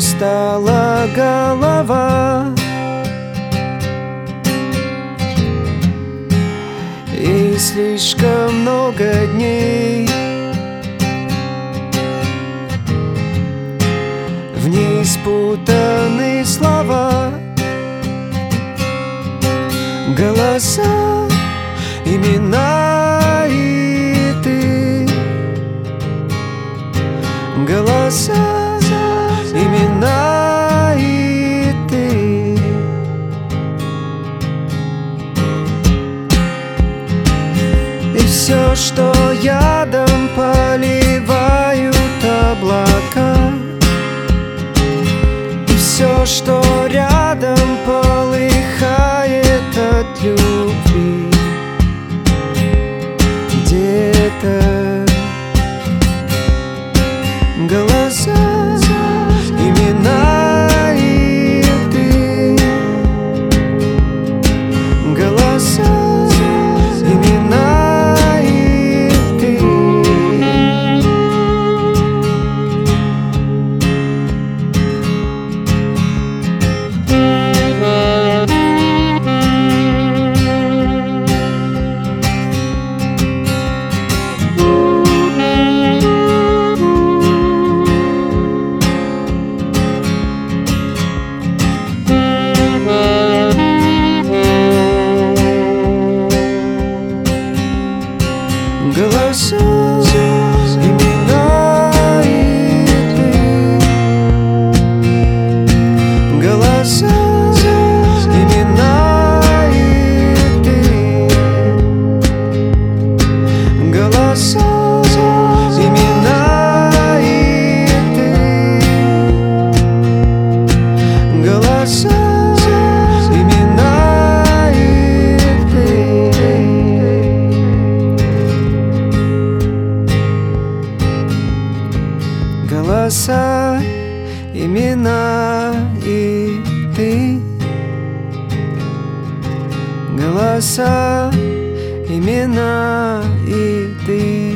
устала голова, и слишком много дней в ней спутаны слова, голоса, имена и ты. Голоса, имена и ты. И все, что ядом поливают облака, и все, что рядом полыхает от любви, где-то голоса, имена и ты. Голоса, имена и ты. Голоса, имена и ты. Голоса, имена и ты. Голоса, имена и ты. Голоса, имена и ты. Голоса, имена и ты. Голоса, имена и ты.